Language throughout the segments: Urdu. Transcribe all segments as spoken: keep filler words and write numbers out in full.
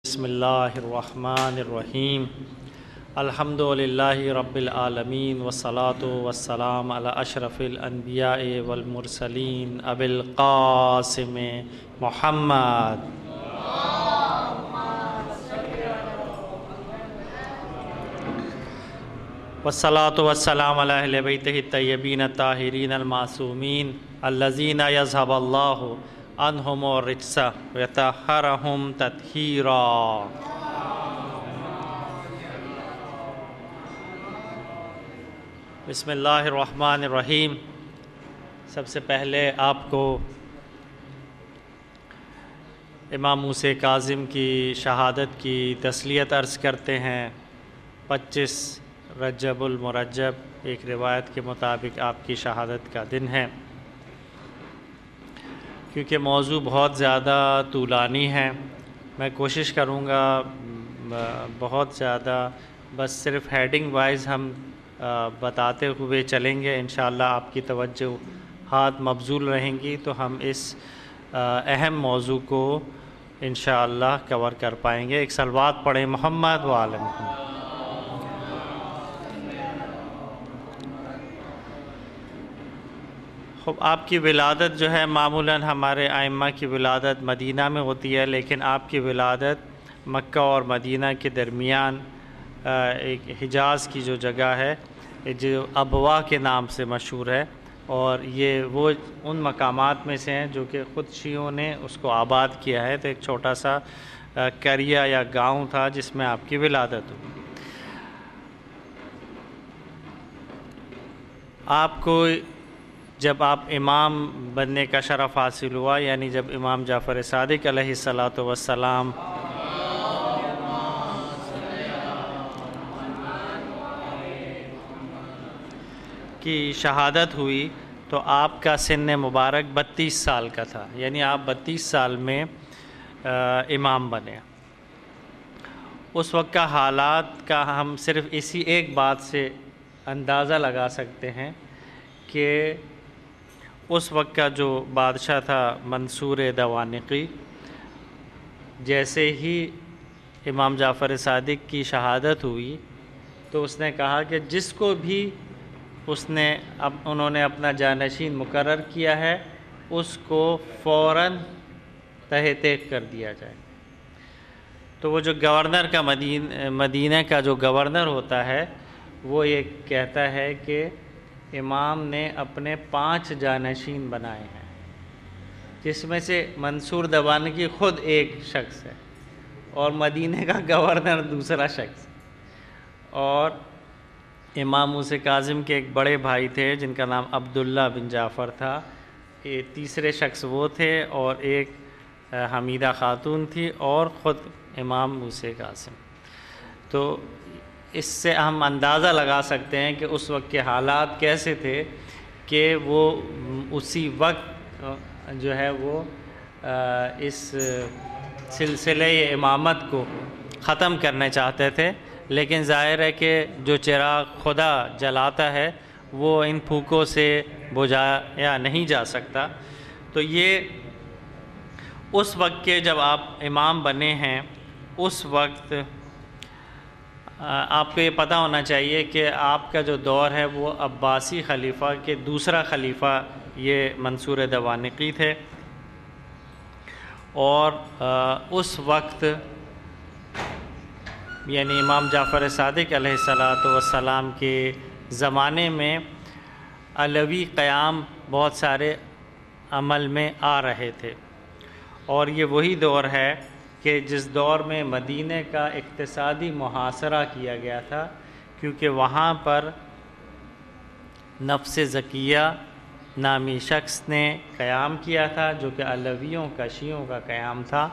بسم اللہ الرحمن الرحیم الحمد للہ رب العالمین والصلاة والسلام علی اشرف الانبیاء والمرسلین ابی القاسم محمد والصلاة والسلام علی اہل بیتہ الطیبین الطاہرین المعصومین الذین یذھب اللہ عنہم الرجس ویطہرہم تطہیرا۔ بسم اللہ الرحمن الرحیم۔ سب سے پہلے آپ کو امام موسیٰ کاظم کی شہادت کی تسلیت عرض کرتے ہیں۔ پچیس رجب المرجب ایک روایت کے مطابق آپ کی شہادت کا دن ہے۔ کیونکہ موضوع بہت زیادہ طولانی ہے، میں کوشش کروں گا بہت زیادہ بس صرف ہیڈنگ وائز ہم بتاتے ہوئے چلیں گے۔ انشاءاللہ آپ کی توجہات مبذول رہیں گی تو ہم اس اہم موضوع کو انشاءاللہ کور کر پائیں گے۔ ایک صلوات پڑھیں محمد و آل محمد۔ خب آپ کی ولادت جو ہے معمولاً ہمارے ائمہ کی ولادت مدینہ میں ہوتی ہے، لیکن آپ کی ولادت مکہ اور مدینہ کے درمیان ایک حجاز کی جو جگہ ہے جو ابوا کے نام سے مشہور ہے، اور یہ وہ ان مقامات میں سے ہیں جو کہ خود شیعوں نے اس کو آباد کیا ہے۔ تو ایک چھوٹا سا قریہ یا گاؤں تھا جس میں آپ کی ولادت ہوئی۔ آپ کو جب آپ امام بننے کا شرف حاصل ہوا، یعنی جب امام جعفر صادق علیہ الصلاۃ والسلام کی شہادت ہوئی تو آپ کا سن مبارک بتیس سال کا تھا، یعنی آپ بتیس سال میں امام بنے۔ اس وقت کا حالات کا ہم صرف اسی ایک بات سے اندازہ لگا سکتے ہیں کہ اس وقت کا جو بادشاہ تھا منصور دوانقی، جیسے ہی امام جعفر صادق کی شہادت ہوئی تو اس نے کہا کہ جس کو بھی اس نے اب انہوں نے اپنا جانشین مقرر کیا ہے اس کو فوراً تہ تیغ کر دیا جائے۔ تو وہ جو گورنر کا مدینہ مدینہ کا جو گورنر ہوتا ہے وہ یہ کہتا ہے کہ امام نے اپنے پانچ جانشین بنائے ہیں، جس میں سے منصور دوانقی خود ایک شخص ہے اور مدینہ کا گورنر دوسرا شخص، اور امام موسیٰ کاظم کے ایک بڑے بھائی تھے جن کا نام عبداللہ بن جعفر تھا، یہ تیسرے شخص وہ تھے، اور ایک حمیدہ خاتون تھی، اور خود امام موسیٰ کاظم۔ تو اس سے ہم اندازہ لگا سکتے ہیں کہ اس وقت کے حالات کیسے تھے کہ وہ اسی وقت جو ہے وہ اس سلسلہ امامت کو ختم کرنا چاہتے تھے، لیکن ظاہر ہے کہ جو چراغ خدا جلاتا ہے وہ ان پھوکوں سے بجھایا نہیں جا سکتا۔ تو یہ اس وقت کے جب آپ امام بنے ہیں، اس وقت آپ کو یہ پتہ ہونا چاہیے کہ آپ کا جو دور ہے وہ عباسی خلیفہ کے دوسرا خلیفہ یہ منصور دوانقی تھے، اور اس وقت یعنی امام جعفر صادق علیہ الصلاۃ والسلام کے زمانے میں علوی قیام بہت سارے عمل میں آ رہے تھے، اور یہ وہی دور ہے کہ جس دور میں مدینہ کا اقتصادی محاصرہ کیا گیا تھا، کیونکہ وہاں پر نفس زکیہ نامی شخص نے قیام کیا تھا جو کہ علویوں کا شیعوں کا قیام تھا۔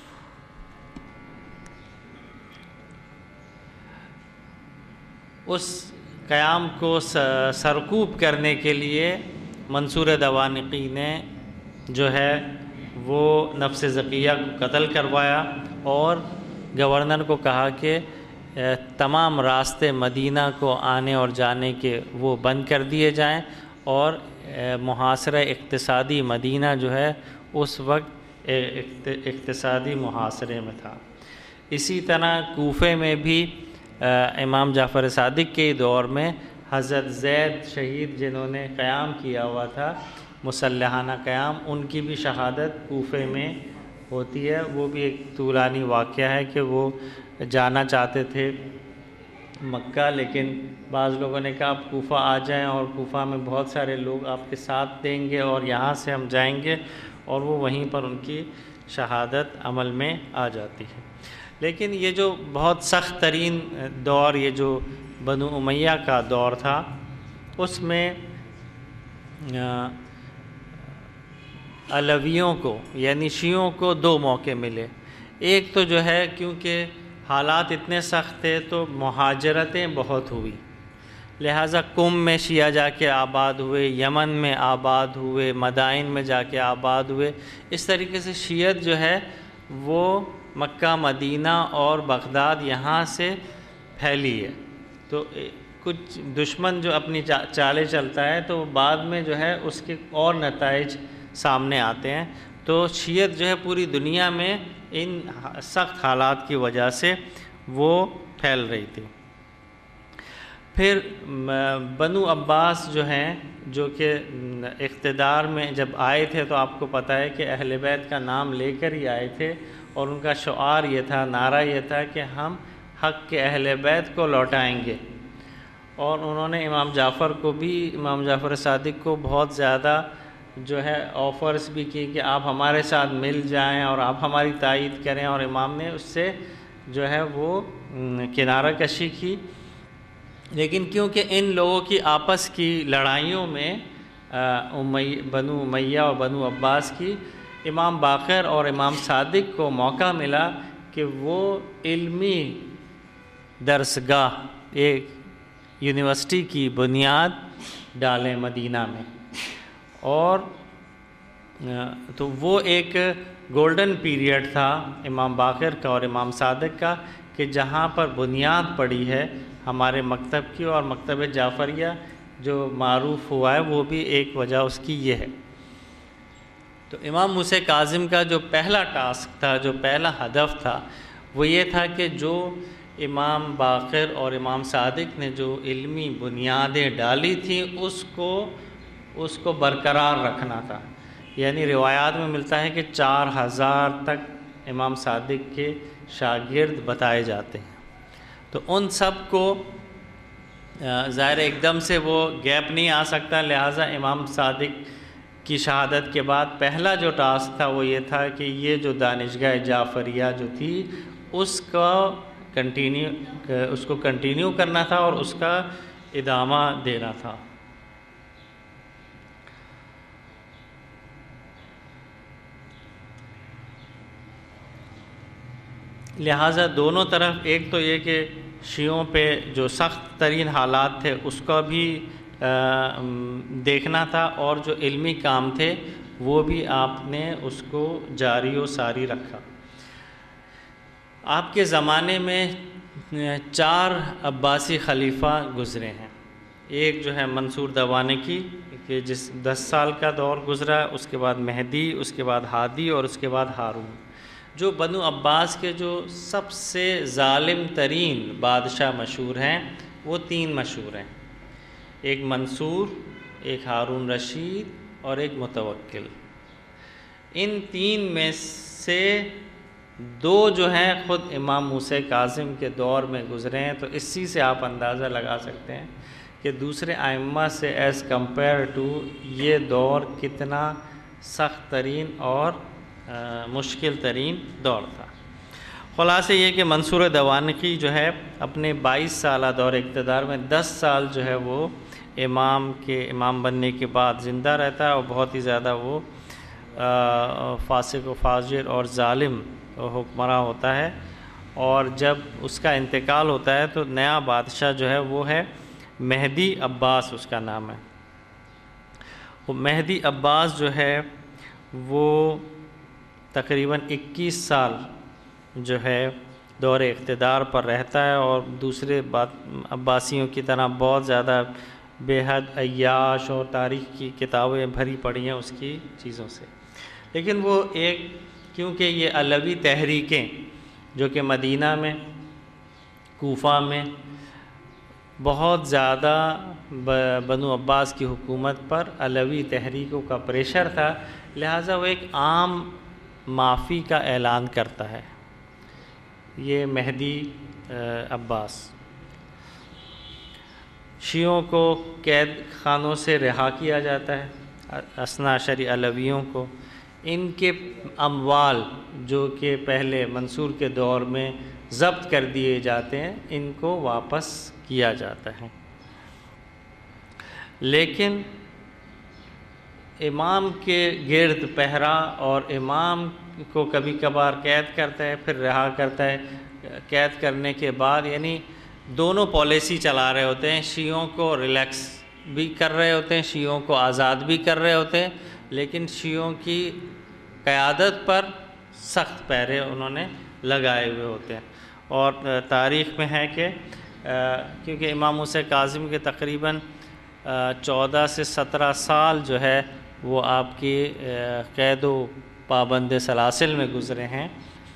اس قیام کو سرکوب کرنے کے لیے منصور دوانقی نے جو ہے وہ نفس زکیہ کو قتل کروایا، اور گورنر کو کہا کہ تمام راستے مدینہ کو آنے اور جانے کے وہ بند کر دیے جائیں، اور محاصرہ اقتصادی مدینہ جو ہے اس وقت اقتصادی محاصرے میں تھا۔ اسی طرح کوفے میں بھی امام جعفر صادق کے دور میں حضرت زید شہید جنہوں نے قیام کیا ہوا تھا مسلحانہ قیام، ان کی بھی شہادت کوفے میں ہوتی ہے۔ وہ بھی ایک طولانی واقعہ ہے کہ وہ جانا چاہتے تھے مکہ، لیکن بعض لوگوں نے کہا آپ کوفہ آ جائیں اور کوفہ میں بہت سارے لوگ آپ کے ساتھ دیں گے اور یہاں سے ہم جائیں گے، اور وہ وہیں پر ان کی شہادت عمل میں آ جاتی ہے۔ لیکن یہ جو بہت سخت ترین دور، یہ جو بنو امیہ کا دور تھا، اس میں علویوں کو یعنی شیعوں کو دو موقع ملے۔ ایک تو جو ہے کیونکہ حالات اتنے سخت تھے تو مہاجرتیں بہت ہوئی، لہٰذا قم میں شیعہ جا کے آباد ہوئے، یمن میں آباد ہوئے، مدائن میں جا کے آباد ہوئے۔ اس طریقے سے شیعت جو ہے وہ مکہ، مدینہ اور بغداد یہاں سے پھیلی ہے۔ تو کچھ دشمن جو اپنی چالیں چلتا ہے تو بعد میں جو ہے اس کے اور نتائج سامنے آتے ہیں۔ تو شیعت جو ہے پوری دنیا میں ان سخت حالات کی وجہ سے وہ پھیل رہی تھی۔ پھر بنو عباس جو ہیں، جو کہ اقتدار میں جب آئے تھے تو آپ کو پتہ ہے کہ اہل بیت کا نام لے کر ہی آئے تھے، اور ان کا شعار یہ تھا، نعرہ یہ تھا کہ ہم حق کے اہل بیت کو لوٹائیں گے۔ اور انہوں نے امام جعفر کو بھی، امام جعفر صادق کو بہت زیادہ جو ہے آفرز بھی کی کہ آپ ہمارے ساتھ مل جائیں اور آپ ہماری تائید کریں، اور امام نے اس سے جو ہے وہ کنارہ کشی کی۔ لیکن کیونکہ ان لوگوں کی آپس کی لڑائیوں میں بنو امیہ اور بنو عباس کی، امام باقر اور امام صادق کو موقع ملا کہ وہ علمی درسگاہ، ایک یونیورسٹی کی بنیاد ڈالیں مدینہ میں، اور تو وہ ایک گولڈن پیریڈ تھا امام باقر کا اور امام صادق کا، کہ جہاں پر بنیاد پڑی ہے ہمارے مکتب کی، اور مکتب جعفریہ جو معروف ہوا ہے وہ بھی ایک وجہ اس کی یہ ہے۔ تو امام موسیٰ کاظم کا جو پہلا ٹاسک تھا، جو پہلا ہدف تھا، وہ یہ تھا کہ جو امام باقر اور امام صادق نے جو علمی بنیادیں ڈالی تھیں اس کو اس کو برقرار رکھنا تھا۔ یعنی روایات میں ملتا ہے کہ چار ہزار تک امام صادق کے شاگرد بتائے جاتے ہیں۔ تو ان سب کو ظاہر ایک دم سے وہ گیپ نہیں آ سکتا، لہٰذا امام صادق کی شہادت کے بعد پہلا جو ٹاسک تھا وہ یہ تھا کہ یہ جو دانشگاہ جعفریہ جو تھی اس کا کنٹینیو اس کو کنٹینیو کرنا تھا اور اس کا ادامہ دینا تھا۔ لہٰذا دونوں طرف، ایک تو یہ کہ شیعوں پہ جو سخت ترین حالات تھے اس کا بھی دیکھنا تھا، اور جو علمی کام تھے وہ بھی آپ نے اس کو جاری و ساری رکھا۔ آپ کے زمانے میں چار عباسی خلیفہ گزرے ہیں۔ ایک جو ہے منصور دوانقی کہ جس دس سال کا دور گزرا، اس کے بعد مہدی، اس کے بعد ہادی اور اس کے بعد ہارون۔ جو بنو عباس کے جو سب سے ظالم ترین بادشاہ مشہور ہیں وہ تین مشہور ہیں، ایک منصور، ایک ہارون رشید اور ایک متوکل۔ ان تین میں سے دو جو ہیں خود امام موسیٰ کاظم کے دور میں گزرے ہیں، تو اسی سے آپ اندازہ لگا سکتے ہیں کہ دوسرے ائمہ سے ایز کمپیئر ٹو یہ دور کتنا سخت ترین اور مشکل ترین دور تھا۔ خلاصہ یہ کہ منصور دوانقی جو ہے اپنے بائیس سالہ دور اقتدار میں دس سال جو ہے وہ امام کے امام بننے کے بعد زندہ رہتا ہے، اور بہت ہی زیادہ وہ فاسق و فاجر اور ظالم حکمراں ہوتا ہے، اور جب اس کا انتقال ہوتا ہے تو نیا بادشاہ جو ہے وہ ہے مہدی عباس، اس کا نام ہے۔ وہ مہدی عباس جو ہے وہ تقریباً اکیس سال جو ہے دور اقتدار پر رہتا ہے، اور دوسرے عباسیوں کی طرح بہت زیادہ بے حد عیاش اور تاریخ کی کتابیں بھری پڑی ہیں اس کی چیزوں سے۔ لیکن وہ ایک کیونکہ یہ علوی تحریکیں جو کہ مدینہ میں، کوفہ میں بہت زیادہ بنو عباس کی حکومت پر علوی تحریکوں کا پریشر تھا، لہٰذا وہ ایک عام معافی کا اعلان کرتا ہے، یہ مہدی عباس۔ شیعوں کو قید خانوں سے رہا کیا جاتا ہے، اثنا عشری علویوں کو، ان کے اموال جو کہ پہلے منصور کے دور میں ضبط کر دیے جاتے ہیں ان کو واپس کیا جاتا ہے۔ لیکن امام کے گرد پہرا اور امام کو کبھی کبھار قید کرتا ہے پھر رہا کرتا ہے، قید کرنے کے بعد یعنی دونوں پالیسی چلا رہے ہوتے ہیں، شیعوں کو ریلیکس بھی کر رہے ہوتے ہیں، شیعوں کو آزاد بھی کر رہے ہوتے ہیں، لیکن شیعوں کی قیادت پر سخت پہرے انہوں نے لگائے ہوئے ہوتے ہیں۔ اور تاریخ میں ہے کہ کیونکہ امام موسیٰ کاظم کے تقریباً چودہ سے سترہ سال جو ہے وہ آپ کی قید و پابند سلاسل میں گزرے ہیں،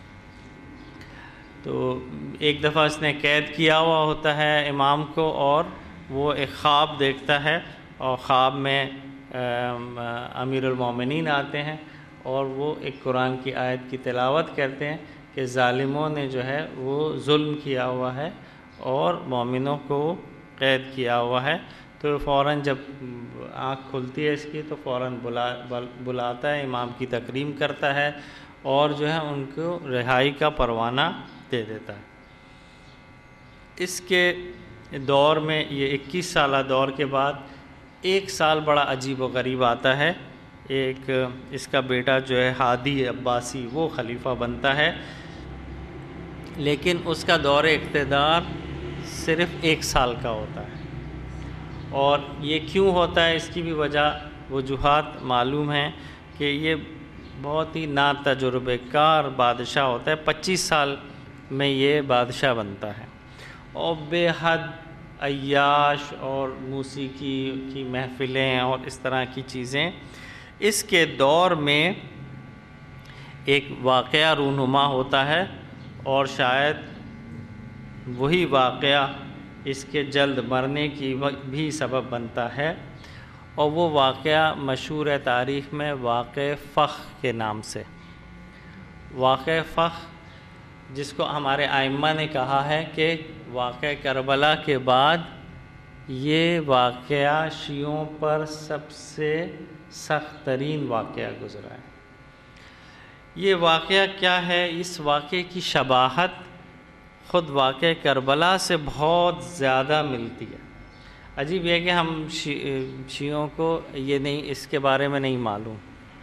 تو ایک دفعہ اس نے قید کیا ہوا ہوتا ہے امام کو، اور وہ ایک خواب دیکھتا ہے، اور خواب میں امیر المومنین آتے ہیں اور وہ ایک قرآن کی آیت کی تلاوت کرتے ہیں کہ ظالموں نے جو ہے وہ ظلم کیا ہوا ہے اور مومنوں کو قید کیا ہوا ہے۔ تو فوراً جب آنکھ کھلتی ہے اس کی تو فوراً بلا بلاتا ہے، امام کی تکریم کرتا ہے اور جو ہے ان کو رہائی کا پروانہ دے دیتا ہے۔ اس کے دور میں یہ اکیس سالہ دور کے بعد ایک سال بڑا عجیب و غریب آتا ہے، ایک اس کا بیٹا جو ہے ہادی عباسی وہ خلیفہ بنتا ہے، لیکن اس کا دور اقتدار صرف ایک سال کا ہوتا ہے، اور یہ کیوں ہوتا ہے اس کی بھی وجہ وجوہات معلوم ہیں کہ یہ بہت ہی نا تجربہ کار بادشاہ ہوتا ہے، پچیس سال میں یہ بادشاہ بنتا ہے، اور بے حد عیاش اور موسیقی کی محفلیں اور اس طرح کی چیزیں۔ اس کے دور میں ایک واقعہ رونما ہوتا ہے اور شاید وہی واقعہ اس کے جلد مرنے کی بھی سبب بنتا ہے، اور وہ واقعہ مشہور ہے تاریخ میں واقعہ فخ کے نام سے۔ واقعہ فخ جس کو ہمارے ائمہ نے کہا ہے کہ واقعہ کربلا کے بعد یہ واقعہ شیعوں پر سب سے سخت ترین واقعہ گزرا ہے۔ یہ واقعہ کیا ہے؟ اس واقعے کی شباہت خود واقعہ کربلا سے بہت زیادہ ملتی ہے۔ عجیب یہ ہے کہ ہم شیعوں کو یہ نہیں، اس کے بارے میں نہیں معلوم۔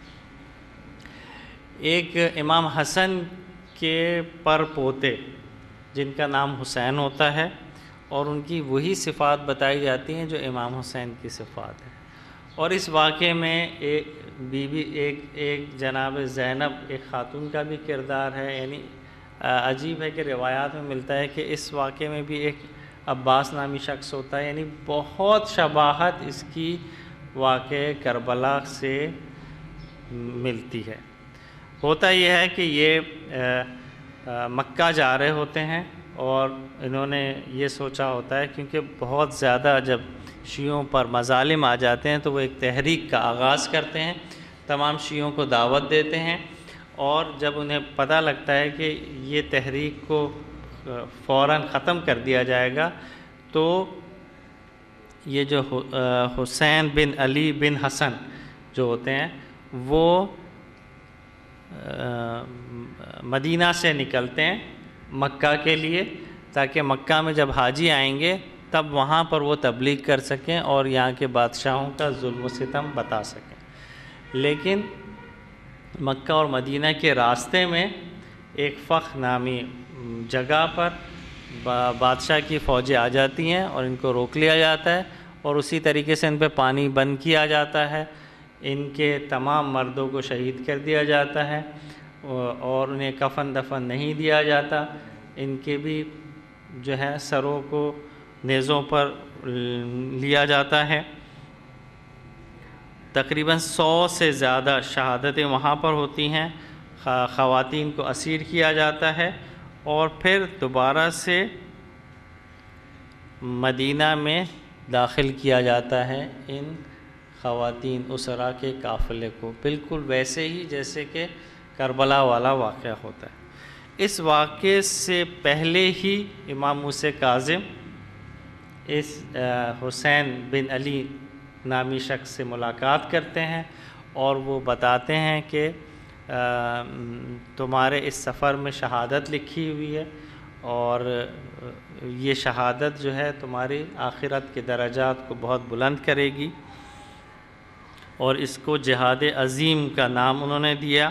ایک امام حسن کے پر پوتے جن کا نام حسین ہوتا ہے، اور ان کی وہی صفات بتائی جاتی ہیں جو امام حسین کی صفات ہیں، اور اس واقعے میں ایک بی بی ایک ایک جناب زینب ایک خاتون کا بھی کردار ہے، یعنی عجیب ہے کہ روایات میں ملتا ہے کہ اس واقعے میں بھی ایک عباس نامی شخص ہوتا ہے، یعنی بہت شباہت اس کی واقعہ کربلا سے ملتی ہے۔ ہوتا یہ ہے کہ یہ مکہ جا رہے ہوتے ہیں اور انہوں نے یہ سوچا ہوتا ہے، کیونکہ بہت زیادہ جب شیعوں پر مظالم آ جاتے ہیں تو وہ ایک تحریک کا آغاز کرتے ہیں، تمام شیعوں کو دعوت دیتے ہیں، اور جب انہیں پتہ لگتا ہے کہ یہ تحریک کو فوراً ختم کر دیا جائے گا تو یہ جو حسین بن علی بن حسن جو ہوتے ہیں وہ مدینہ سے نکلتے ہیں مکہ کے لیے، تاکہ مکہ میں جب حاجی آئیں گے تب وہاں پر وہ تبلیغ کر سکیں اور یہاں کے بادشاہوں کا ظلم و ستم بتا سکیں۔ لیکن مکہ اور مدینہ کے راستے میں ایک فخ نامی جگہ پر بادشاہ کی فوجیں آ جاتی ہیں اور ان کو روک لیا جاتا ہے، اور اسی طریقے سے ان پہ پانی بند کیا جاتا ہے، ان کے تمام مردوں کو شہید کر دیا جاتا ہے اور انہیں کفن دفن نہیں دیا جاتا، ان کے بھی جو ہے سروں کو نیزوں پر لیا جاتا ہے۔ تقریباً سو سے زیادہ شہادتیں وہاں پر ہوتی ہیں، خواتین کو اسیر کیا جاتا ہے، اور پھر دوبارہ سے مدینہ میں داخل کیا جاتا ہے ان خواتین اسرا کے قافلے کو، بالکل ویسے ہی جیسے کہ کربلا والا واقعہ ہوتا ہے۔ اس واقعے سے پہلے ہی امام موسیٰ کاظم اس حسین بن علی نامی شخص سے ملاقات کرتے ہیں اور وہ بتاتے ہیں کہ تمہارے اس سفر میں شہادت لکھی ہوئی ہے، اور یہ شہادت جو ہے تمہاری آخرت کے درجات کو بہت بلند کرے گی، اور اس کو جہاد عظیم کا نام انہوں نے دیا۔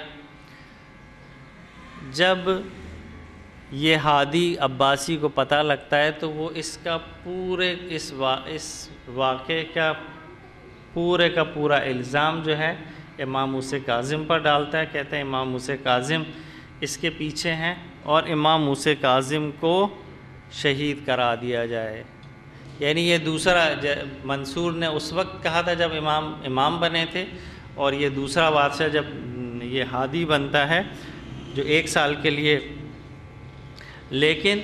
جب یہ ہادی عباسی کو پتہ لگتا ہے تو وہ اس کا پورے اس وا اس واقعے کا پورے کا پورا الزام جو ہے امام موسیٰ کاظم پر ڈالتا ہے، کہتے ہیں امام موسیٰ کاظم اس کے پیچھے ہیں اور امام موسیٰ کاظم کو شہید کرا دیا جائے۔ یعنی یہ دوسرا منصور نے اس وقت کہا تھا جب امام امام بنے تھے، اور یہ دوسرا بادشاہ جب یہ ہادی بنتا ہے جو ایک سال کے لیے، لیکن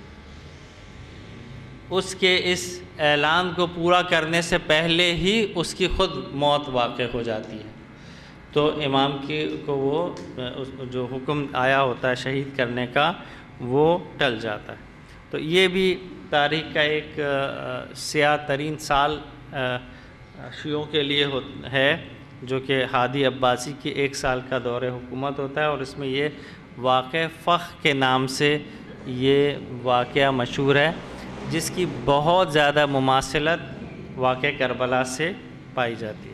اس کے اس اعلان کو پورا کرنے سے پہلے ہی اس کی خود موت واقع ہو جاتی ہے، تو امام کی کو وہ جو حکم آیا ہوتا ہے شہید کرنے کا وہ ٹل جاتا ہے۔ تو یہ بھی تاریخ کا ایک سیاہ ترین سال شیعوں کے لیے ہے، جو کہ ہادی عباسی کی ایک سال کا دور حکومت ہوتا ہے، اور اس میں یہ واقعہ فخ کے نام سے یہ واقعہ مشہور ہے، جس کی بہت زیادہ مماثلت واقعہ کربلا سے پائی جاتی ہے۔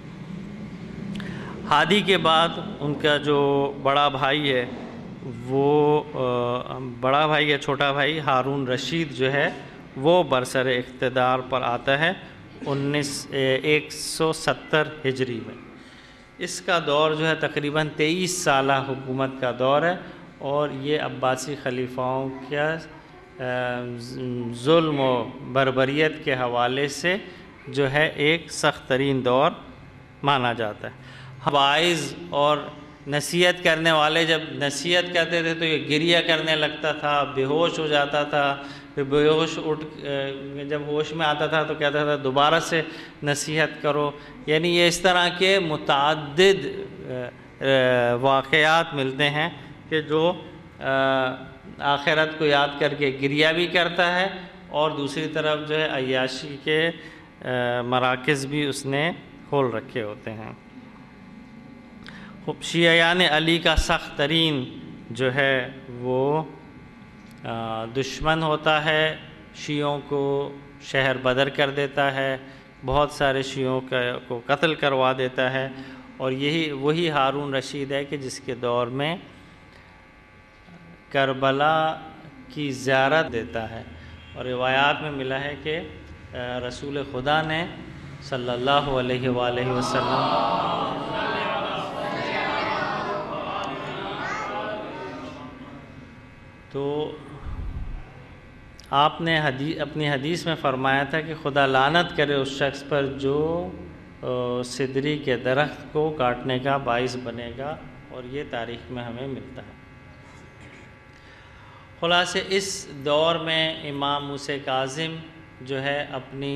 ہادی کے بعد ان کا جو بڑا بھائی ہے، وہ بڑا بھائی یا چھوٹا بھائی ہارون رشید جو ہے وہ برسر اقتدار پر آتا ہے انیس ایک سو ستر ہجری میں۔ اس کا دور جو ہے تقریباً تیئیس سالہ حکومت کا دور ہے، اور یہ عباسی خلیفاؤں کا ظلم و بربریت کے حوالے سے جو ہے ایک سخت ترین دور مانا جاتا ہے۔ واعظ اور نصیحت کرنے والے جب نصیحت کرتے تھے تو یہ گریہ کرنے لگتا تھا، بے ہوش ہو جاتا تھا، پھر بے ہوش اٹھ جب ہوش میں آتا تھا تو کہتا تھا دوبارہ سے نصیحت کرو۔ یعنی یہ اس طرح کے متعدد واقعات ملتے ہیں کہ جو آخرت کو یاد کر کے گریہ بھی کرتا ہے، اور دوسری طرف جو ہے عیاشی کے مراکز بھی اس نے کھول رکھے ہوتے ہیں۔ شیعیان علی کا سخت ترین جو ہے وہ دشمن ہوتا ہے، شیعوں کو شہر بدر کر دیتا ہے، بہت سارے شیعوں کو قتل کروا دیتا ہے، اور یہی وہی ہارون رشید ہے کہ جس کے دور میں کربلا کی زیارت دیتا ہے، اور روایات میں ملا ہے کہ رسول خدا نے صلی اللہ علیہ وآلہ وسلم تو آپ نے حدیث اپنی حدیث میں فرمایا تھا کہ خدا لعنت کرے اس شخص پر جو سدری کے درخت کو کاٹنے کا باعث بنے گا، اور یہ تاریخ میں ہمیں ملتا ہے۔ خلاصے اس دور میں امام موسیٰ کاظم جو ہے اپنی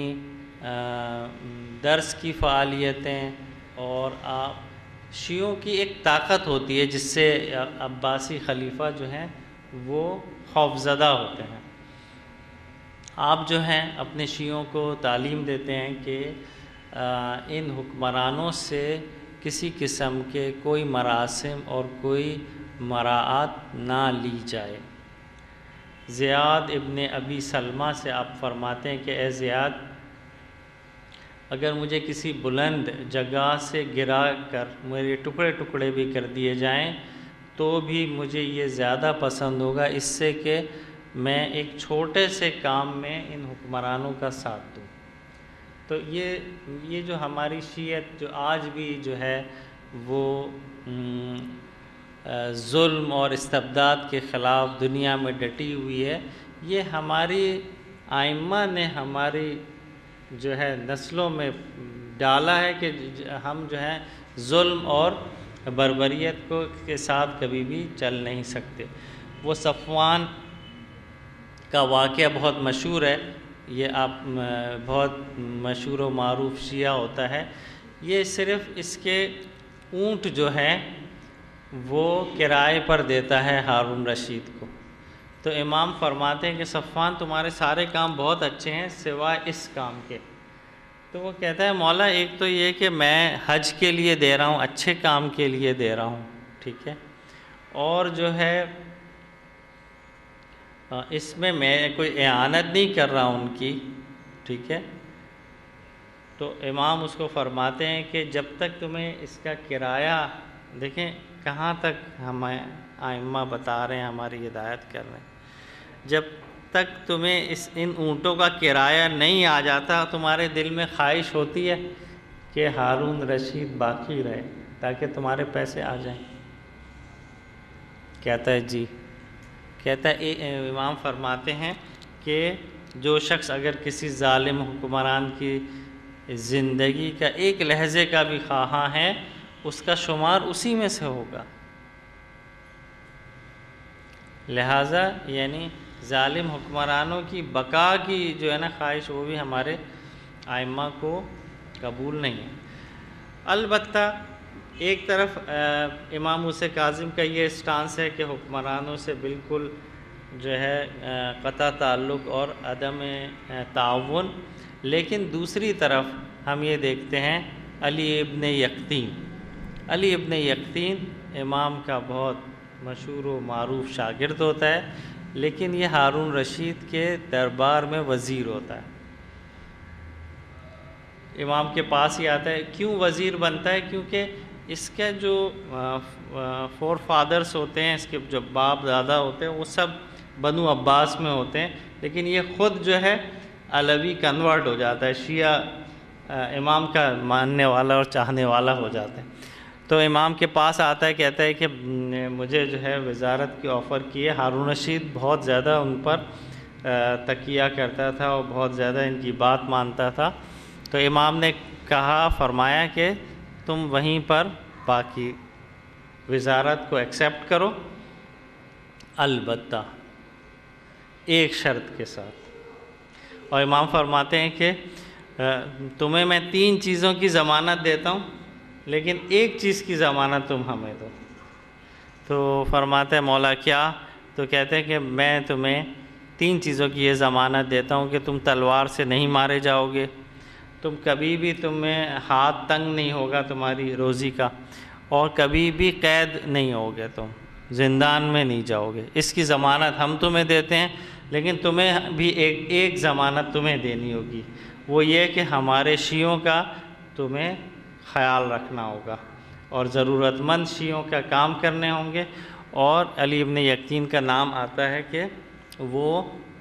درس کی فعالیتیں، اور آپ شیعوں کی ایک طاقت ہوتی ہے جس سے عباسی خلیفہ جو ہیں وہ خوفزدہ ہوتے ہیں۔ آپ جو ہیں اپنے شیعوں کو تعلیم دیتے ہیں کہ ان حکمرانوں سے کسی قسم کے کوئی مراسم اور کوئی مراعات نہ لی جائے۔ زیاد ابن ابی سلمہ سے آپ فرماتے ہیں کہ اے زیاد، اگر مجھے کسی بلند جگہ سے گرا کر میرے ٹکڑے ٹکڑے بھی کر دیے جائیں تو بھی مجھے یہ زیادہ پسند ہوگا اس سے کہ میں ایک چھوٹے سے کام میں ان حکمرانوں کا ساتھ دوں۔ تو یہ یہ جو ہماری شیعت جو آج بھی جو ہے وہ ظلم اور استبداد کے خلاف دنیا میں ڈٹی ہوئی ہے، یہ ہماری ائمہ نے ہماری جو ہے نسلوں میں ڈالا ہے کہ ہم جو ہے ظلم اور بربریت کو کے ساتھ کبھی بھی چل نہیں سکتے۔ وہ صفوان کا واقعہ بہت مشہور ہے، یہ آپ بہت مشہور و معروف شیعہ ہوتا ہے۔ یہ صرف اس کے اونٹ جو ہے وہ کرائے پر دیتا ہے ہارون رشید کو۔ تو امام فرماتے ہیں کہ صفوان تمہارے سارے کام بہت اچھے ہیں سوائے اس کام کے۔ تو وہ کہتا ہے مولا ایک تو یہ کہ میں حج کے لیے دے رہا ہوں، اچھے کام کے لیے دے رہا ہوں، ٹھیک ہے، اور جو ہے اس میں میں کوئی اعانت نہیں کر رہا ہوں ان کی، ٹھیک ہے۔ تو امام اس کو فرماتے ہیں کہ جب تک تمہیں اس کا کرایہ، دیکھیں کہاں تک ہمیں ائمہ بتا رہے ہیں، ہماری ہدایت کر رہے ہیں، جب تک تمہیں اس ان اونٹوں کا کرایہ نہیں آ جاتا تمہارے دل میں خواہش ہوتی ہے کہ ہارون رشید باقی رہے تاکہ تمہارے پیسے آ جائیں؟ کہتا ہے جی۔ کہتا ہے امام فرماتے ہیں کہ جو شخص اگر کسی ظالم حکمران کی زندگی کا ایک لحظے کا بھی خواہاں ہے اس کا شمار اسی میں سے ہوگا۔ لہٰذا یعنی ظالم حکمرانوں کی بقا کی جو ہے نا خواہش، وہ بھی ہمارے ائمہ کو قبول نہیں ہے۔ البتہ ایک طرف امام موسیٰ کاظم کا یہ اسٹانس ہے کہ حکمرانوں سے بالکل جو ہے قطع تعلق اور عدم تعاون، لیکن دوسری طرف ہم یہ دیکھتے ہیں علی ابن یقطین علی ابن یقطین امام کا بہت مشہور و معروف شاگرد ہوتا ہے، لیکن یہ ہارون رشید کے دربار میں وزیر ہوتا ہے، امام کے پاس ہی آتا ہے۔ کیوں وزیر بنتا ہے؟ کیونکہ اس کے جو فور فادرز ہوتے ہیں، اس کے جو باپ دادا ہوتے ہیں، وہ سب بنو عباس میں ہوتے ہیں، لیکن یہ خود جو ہے علوی کنورٹ ہو جاتا ہے، شیعہ امام کا ماننے والا اور چاہنے والا ہو جاتا ہے۔ تو امام کے پاس آتا ہے، کہتا ہے کہ مجھے جو ہے وزارت کی آفر کی ہے۔ ہارون رشید بہت زیادہ ان پر تکیہ کرتا تھا اور بہت زیادہ ان کی بات مانتا تھا۔ تو امام نے کہا، فرمایا کہ تم وہیں پر باقی وزارت کو ایکسیپٹ کرو، البتہ ایک شرط کے ساتھ۔ اور امام فرماتے ہیں کہ تمہیں میں تین چیزوں کی ضمانت دیتا ہوں، لیکن ایک چیز کی ضمانت تم ہمیں دو۔ تو فرماتے ہیں مولا کیا؟ تو کہتے ہیں کہ میں تمہیں تین چیزوں کی یہ ضمانت دیتا ہوں کہ تم تلوار سے نہیں مارے جاؤ گے، تم کبھی بھی تمہیں ہاتھ تنگ نہیں ہوگا تمہاری روزی کا، اور کبھی بھی قید نہیں ہوگے، تم زندان میں نہیں جاؤ گے۔ اس کی ضمانت ہم تمہیں دیتے ہیں، لیکن تمہیں بھی ایک ایک ضمانت تمہیں دینی ہوگی، وہ یہ کہ ہمارے شیعوں کا تمہیں خیال رکھنا ہوگا اور ضرورت مند شیعوں کا کام کرنے ہوں گے۔ اور علی ابن یقطین کا نام آتا ہے کہ وہ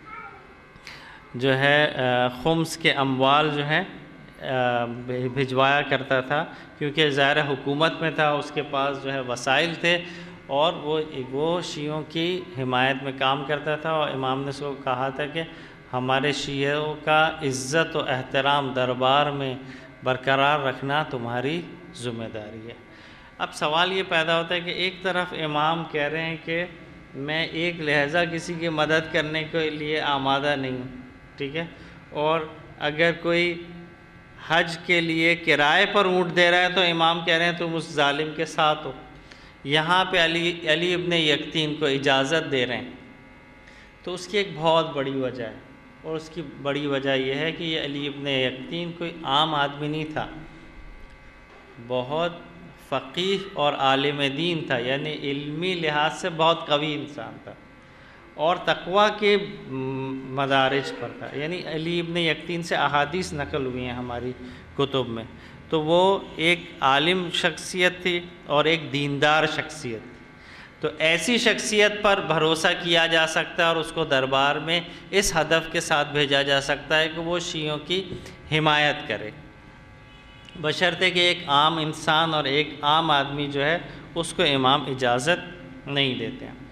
جو ہے خمس کے اموال جو ہے بھجوایا کرتا تھا، کیونکہ ظاہر حکومت میں تھا، اس کے پاس جو ہے وسائل تھے، اور وہ وہ شیعوں کی حمایت میں کام کرتا تھا۔ اور امام نے اس کو کہا تھا کہ ہمارے شیعوں کا عزت و احترام دربار میں برقرار رکھنا تمہاری ذمہ داری ہے۔ اب سوال یہ پیدا ہوتا ہے کہ ایک طرف امام کہہ رہے ہیں کہ میں ایک لحظہ کسی کی مدد کرنے کے لیے آمادہ نہیں ہوں، ٹھیک ہے، اور اگر کوئی حج کے لیے کرائے پر اونٹ دے رہا ہے تو امام کہہ رہے ہیں تم اس ظالم کے ساتھ ہو۔ یہاں پہ علی علی ابن یقطین کو اجازت دے رہے ہیں، تو اس کی ایک بہت بڑی وجہ ہے، اور اس کی بڑی وجہ یہ ہے کہ یہ علی ابن یقطین کوئی عام آدمی نہیں تھا، بہت فقیہ اور عالم دین تھا، یعنی علمی لحاظ سے بہت قوی انسان تھا، اور تقویٰ کے مدارج پر تھا۔ یعنی علی ابن یقطین سے احادیث نقل ہوئی ہیں ہماری کتب میں، تو وہ ایک عالم شخصیت تھی اور ایک دیندار شخصیت تھی۔ تو ایسی شخصیت پر بھروسہ کیا جا سکتا ہے اور اس کو دربار میں اس ہدف کے ساتھ بھیجا جا سکتا ہے کہ وہ شیعوں کی حمایت کرے، بشرطے کہ ایک عام انسان اور ایک عام آدمی جو ہے اس کو امام اجازت نہیں دیتے ہیں۔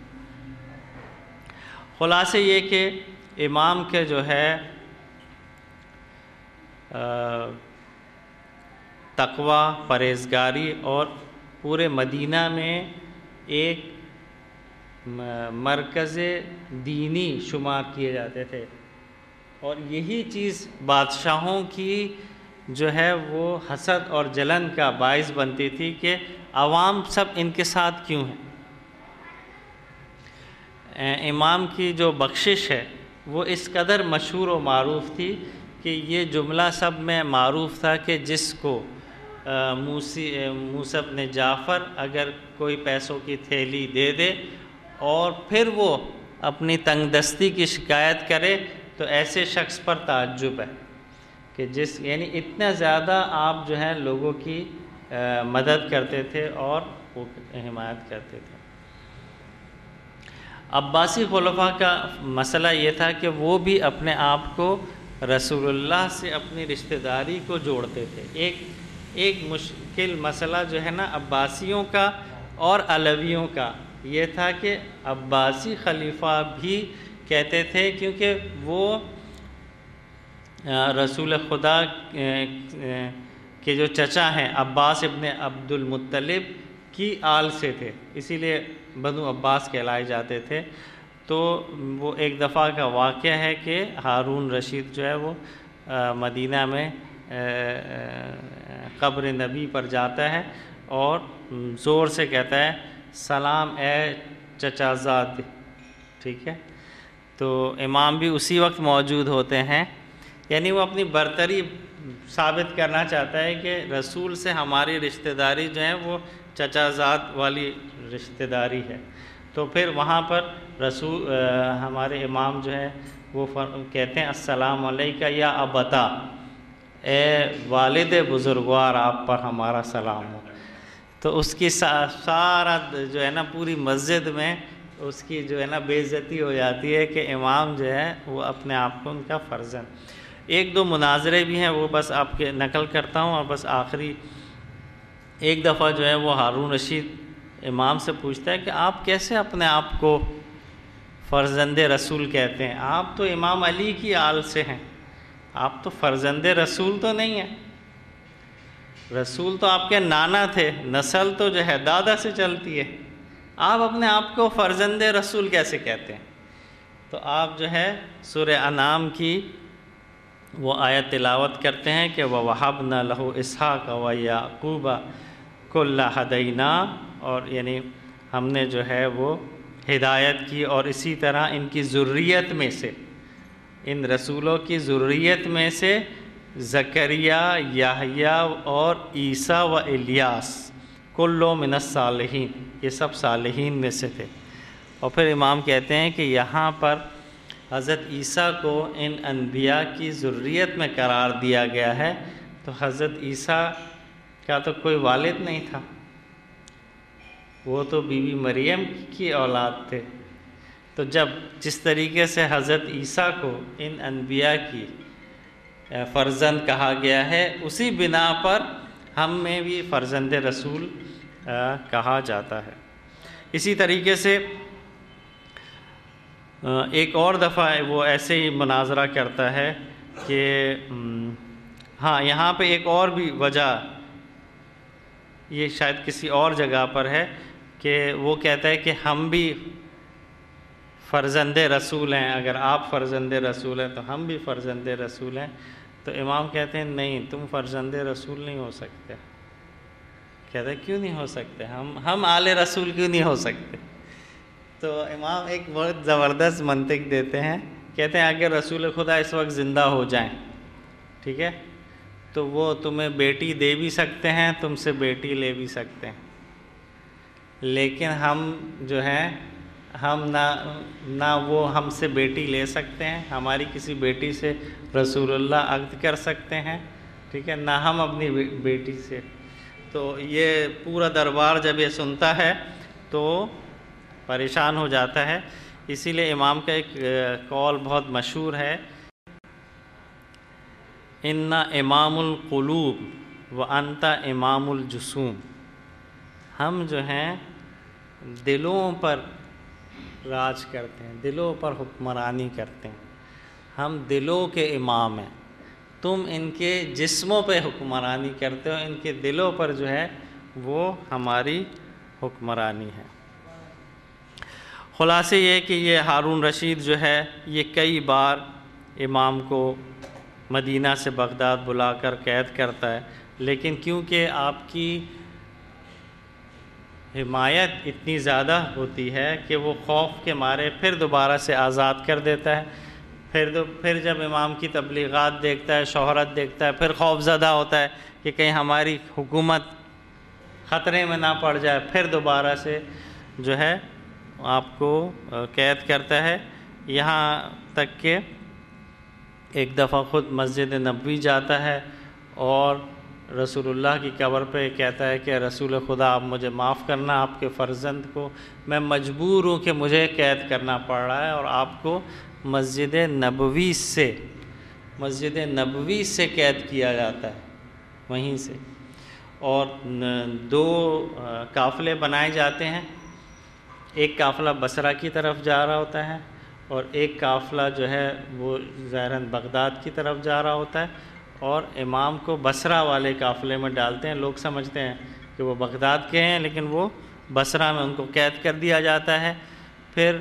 خلاصے یہ کہ امام کے جو ہے تقویٰ، پرہیزگاری، اور پورے مدینہ میں ایک مرکز دینی شمار کیے جاتے تھے، اور یہی چیز بادشاہوں کی جو ہے وہ حسد اور جلن کا باعث بنتی تھی کہ عوام سب ان کے ساتھ کیوں ہیں۔ امام کی جو بخشش ہے وہ اس قدر مشہور و معروف تھی کہ یہ جملہ سب میں معروف تھا کہ جس کو موسی موسیٰ بن جعفر اگر کوئی پیسوں کی تھیلی دے دے اور پھر وہ اپنی تنگ دستی کی شکایت کرے تو ایسے شخص پر تعجب ہے کہ جس یعنی اتنا زیادہ آپ جو ہے لوگوں کی مدد کرتے تھے اور وہ حمایت کرتے تھے۔ عباسی خلفاء کا مسئلہ یہ تھا کہ وہ بھی اپنے آپ کو رسول اللہ سے اپنی رشتہ داری کو جوڑتے تھے۔ ایک ایک مشکل مسئلہ جو ہے نا عباسیوں کا اور علویوں کا یہ تھا کہ عباسی خلیفہ بھی کہتے تھے کیونکہ وہ رسول خدا کے جو چچا ہیں عباس ابن عبد المطلب کی آل سے تھے، اسی لیے بنو عباس کہلائے جاتے تھے۔ تو وہ ایک دفعہ کا واقعہ ہے کہ ہارون رشید جو ہے وہ مدینہ میں قبر نبی پر جاتا ہے اور زور سے کہتا ہے سلام اے چچا زاد، ٹھیک ہے۔ تو امام بھی اسی وقت موجود ہوتے ہیں، یعنی وہ اپنی برتری ثابت کرنا چاہتا ہے کہ رسول سے ہماری رشتہ داری جو ہے وہ چچا زاد والی رشتہ داری ہے۔ تو پھر وہاں پر رسول ہمارے امام جو ہے وہ کہتے ہیں السلام علیکہ یا ابتا، اے والد بزرگوار آپ پر ہمارا سلام ہو۔ تو اس کی سارا جو ہے نا پوری مسجد میں اس کی جو ہے نا بے عزتی ہو جاتی ہے کہ امام جو ہے وہ اپنے آپ کو ان کا فرزند۔ ایک دو مناظرے بھی ہیں وہ بس آپ کے نقل کرتا ہوں، اور بس آخری ایک دفعہ جو ہے وہ ہارون رشید امام سے پوچھتا ہے کہ آپ کیسے اپنے آپ کو فرزند رسول کہتے ہیں؟ آپ تو امام علی کی آل سے ہیں، آپ تو فرزند رسول تو نہیں ہیں، رسول تو آپ کے نانا تھے، نسل تو جو ہے دادا سے چلتی ہے، آپ اپنے آپ کو فرزند رسول کیسے کہتے ہیں؟ تو آپ جو ہے سورہ انعام کی وہ آیت تلاوت کرتے ہیں کہ وَوَهَبْنَا لَهُ إِسْحَاقَ وَيَعْقُوبَ كُلًّا هَدَيْنَا، اور یعنی ہم نے جو ہے وہ ہدایت کی اور اسی طرح ان کی ذریت میں سے، ان رسولوں کی ذریت میں سے زکریا، یحییٰ اور عیسیٰ و الیاس کلو من الصالحین، یہ سب صالحین میں سے تھے۔ اور پھر امام کہتے ہیں کہ یہاں پر حضرت عیسیٰ کو ان انبیاء کی ذریت میں قرار دیا گیا ہے، تو حضرت عیسیٰ کا تو کوئی والد نہیں تھا، وہ تو بی بی مریم کی اولاد تھے۔ تو جب جس طریقے سے حضرت عیسیٰ کو ان انبیاء کی فرزند کہا گیا ہے، اسی بنا پر ہم میں بھی فرزند رسول کہا جاتا ہے۔ اسی طریقے سے ایک اور دفعہ وہ ایسے ہی مناظرہ کرتا ہے کہ ہاں یہاں پہ ایک اور بھی وجہ، یہ شاید کسی اور جگہ پر ہے، کہ وہ کہتا ہے کہ ہم بھی فرزند رسول ہیں، اگر آپ فرزند رسول ہیں تو ہم بھی فرزند رسول ہیں۔ تو امام کہتے ہیں نہیں، تم فرزند رسول نہیں ہو سکتے۔ کہتے ہیں کیوں نہیں ہو سکتے؟ ہم ہم آل رسول کیوں نہیں ہو سکتے؟ تو امام ایک بہت زبردست منطق دیتے ہیں، کہتے ہیں اگر رسول خدا اس وقت زندہ ہو جائیں، ٹھیک ہے، تو وہ تمہیں بیٹی دے بھی سکتے ہیں، تم سے بیٹی لے بھی سکتے ہیں، لیکن ہم جو ہیں ہم نہ نہ وہ ہم سے بیٹی لے سکتے ہیں، ہماری کسی بیٹی سے رسول اللہ عقد کر سکتے ہیں، ٹھیک ہے، نہ ہم اپنی بیٹی سے۔ تو یہ پورا دربار جب یہ سنتا ہے تو پریشان ہو جاتا ہے۔ اسی لیے امام کا ایک قول بہت مشہور ہے، ان امام القلوب و انت امام الجسوم، ہم جو ہیں دلوں پر راج کرتے ہیں، دلوں پر حکمرانی کرتے ہیں، ہم دلوں کے امام ہیں، تم ان کے جسموں پہ حکمرانی کرتے ہو، ان کے دلوں پر جو ہے وہ ہماری حکمرانی ہے۔ خلاصے یہ کہ یہ ہارون رشید جو ہے یہ کئی بار امام کو مدینہ سے بغداد بلا کر قید کرتا ہے، لیکن کیونکہ آپ کی حمایت اتنی زیادہ ہوتی ہے کہ وہ خوف کے مارے پھر دوبارہ سے آزاد کر دیتا ہے۔ پھر دو پھر جب امام کی تبلیغات دیکھتا ہے، شہرت دیکھتا ہے، پھر خوف زدہ ہوتا ہے کہ کہیں ہماری حکومت خطرے میں نہ پڑ جائے، پھر دوبارہ سے جو ہے آپ کو قید کرتا ہے، یہاں تک کہ ایک دفعہ خود مسجد نبوی جاتا ہے اور رسول اللہ کی قبر پہ کہتا ہے کہ رسول خدا آپ مجھے معاف کرنا، آپ کے فرزند کو میں مجبور ہوں کہ مجھے قید کرنا پڑ رہا ہے، اور آپ کو مسجد نبوی سے مسجد نبوی سے قید کیا جاتا ہے وہیں سے۔ اور دو قافلے بنائے جاتے ہیں، ایک قافلہ بصرہ کی طرف جا رہا ہوتا ہے اور ایک قافلہ جو ہے وہ ظاہراً بغداد کی طرف جا رہا ہوتا ہے، اور امام کو بصرہ والے قافلے میں ڈالتے ہیں۔ لوگ سمجھتے ہیں کہ وہ بغداد کے ہیں، لیکن وہ بصرہ میں ان کو قید کر دیا جاتا ہے۔ پھر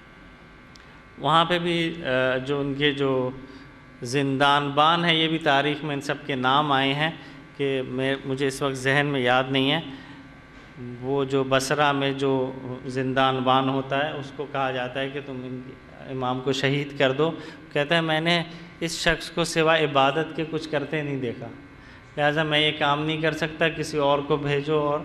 وہاں پہ بھی جو ان کے جو زندان بان ہیں، یہ بھی تاریخ میں ان سب کے نام آئے ہیں کہ میں مجھے اس وقت ذہن میں یاد نہیں ہے۔ وہ جو بصرہ میں جو زندان بان ہوتا ہے اس کو کہا جاتا ہے کہ تم امام کو شہید کر دو، کہتا ہے میں نے اس شخص کو سوائے عبادت کے کچھ کرتے نہیں دیکھا، لہٰذا میں یہ کام نہیں کر سکتا، کسی اور کو بھیجو۔ اور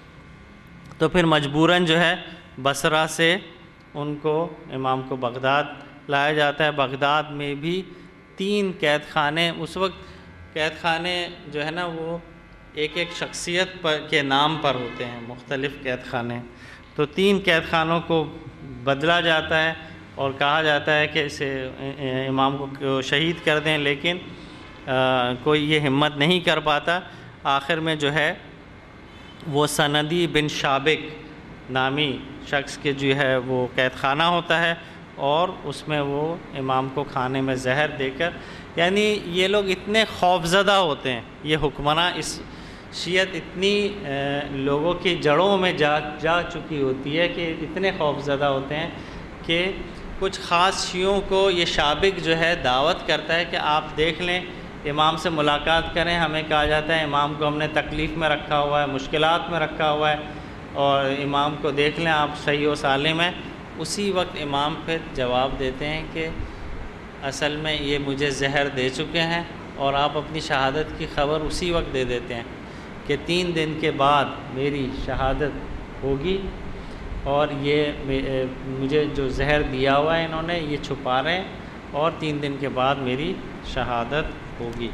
تو پھر مجبوراً جو ہے بصرہ سے ان کو امام کو بغداد لایا جاتا ہے۔ بغداد میں بھی تین قید خانے، اس وقت قید خانے جو ہے نا وہ ایک ایک شخصیت پر کے نام پر ہوتے ہیں، مختلف قید خانے، تو تین قید خانوں کو بدلا جاتا ہے اور کہا جاتا ہے کہ اسے امام کو شہید کر دیں، لیکن کوئی یہ ہمت نہیں کر پاتا۔ آخر میں جو ہے وہ سندی بن شابک نامی شخص کے جو ہے وہ قید خانہ ہوتا ہے، اور اس میں وہ امام کو کھانے میں زہر دے کر، یعنی یہ لوگ اتنے خوفزدہ ہوتے ہیں، یہ حکمراں، اس شیعت اتنی لوگوں کی جڑوں میں جا جا چکی ہوتی ہے کہ اتنے خوفزدہ ہوتے ہیں کہ کچھ خاص شیعوں کو یہ شابک جو ہے دعوت کرتا ہے کہ آپ دیکھ لیں، امام سے ملاقات کریں۔ ہمیں کہا جاتا ہے امام کو ہم نے تکلیف میں رکھا ہوا ہے، مشکلات میں رکھا ہوا ہے، اور امام کو دیکھ لیں، آپ صحیح و سالم ہیں۔ اسی وقت امام پھر جواب دیتے ہیں کہ اصل میں یہ مجھے زہر دے چکے ہیں، اور آپ اپنی شہادت کی خبر اسی وقت دے دیتے ہیں کہ تین دن کے بعد میری شہادت ہوگی، اور یہ مجھے جو زہر دیا ہوا ہے انہوں نے یہ چھپا رہے ہیں، اور تین دن کے بعد میری شہادت ہوگی۔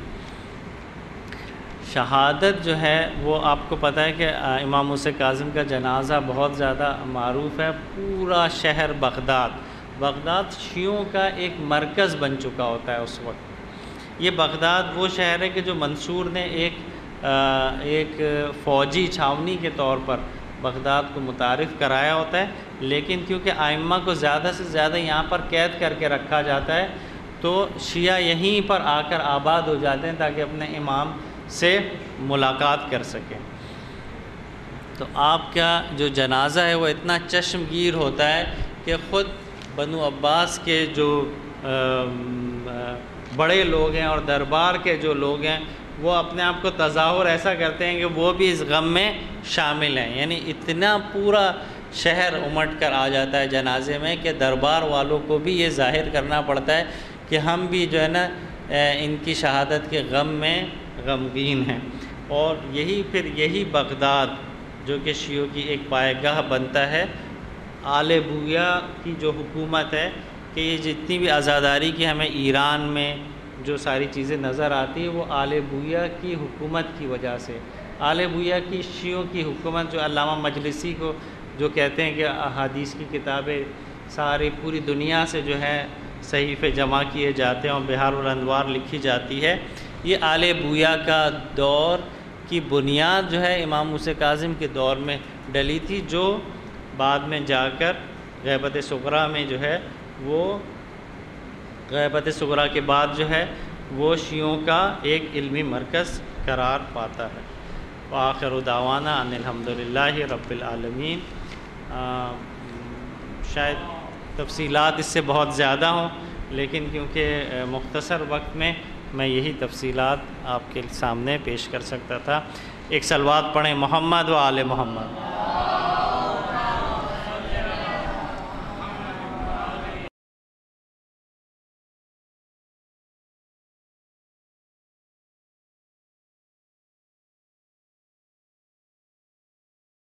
شہادت جو ہے وہ آپ کو پتہ ہے کہ امام موسیٰ کاظم کا جنازہ بہت زیادہ معروف ہے، پورا شہر بغداد بغداد شیعوں کا ایک مرکز بن چکا ہوتا ہے اس وقت۔ یہ بغداد وہ شہر ہے کہ جو منصور نے ایک ایک فوجی چھاونی کے طور پر بغداد کو متعارف کرایا ہوتا ہے، لیکن کیونکہ ائمہ کو زیادہ سے زیادہ یہاں پر قید کر کے رکھا جاتا ہے، تو شیعہ یہیں پر آ کر آباد ہو جاتے ہیں تاکہ اپنے امام سے ملاقات کر سکیں۔ تو آپ کا جو جنازہ ہے وہ اتنا چشمگیر ہوتا ہے کہ خود بنو عباس کے جو بڑے لوگ ہیں اور دربار کے جو لوگ ہیں وہ اپنے آپ کو تظاہر ایسا کرتے ہیں کہ وہ بھی اس غم میں شامل ہیں، یعنی اتنا پورا شہر امٹ کر آ جاتا ہے جنازے میں کہ دربار والوں کو بھی یہ ظاہر کرنا پڑتا ہے کہ ہم بھی جو ہے نا ان کی شہادت کے غم میں غمگین ہیں۔ اور یہی پھر یہی بغداد جو کہ شیعوں کی ایک پائے گاہ بنتا ہے، آل بویہ کی جو حکومت ہے، کہ یہ جتنی بھی آزاداری کی ہمیں ایران میں جو ساری چیزیں نظر آتی ہیں وہ آل بویہ کی حکومت کی وجہ سے، آل بویہ کی شیعوں کی حکومت، جو علامہ مجلسی کو جو کہتے ہیں کہ احادیث کی کتابیں ساری پوری دنیا سے جو ہے صحیفے جمع کیے جاتے ہیں اور بہار الانوار لکھی جاتی ہے، یہ آل بویہ کا دور کی بنیاد جو ہے امام موسیٰ کاظم کے دور میں ڈلی تھی، جو بعد میں جا کر غیبت صغریٰ میں جو ہے وہ غیبت صغریٰ کے بعد جو ہے وہ شیعوں کا ایک علمی مرکز قرار پاتا ہے۔ وآخر دعوانا ان الحمدللہ رب العالمین۔ شاید تفصیلات اس سے بہت زیادہ ہوں، لیکن کیونکہ مختصر وقت میں میں یہی تفصیلات آپ کے سامنے پیش کر سکتا تھا۔ ایک صلوات پڑھیں محمد و آل محمد۔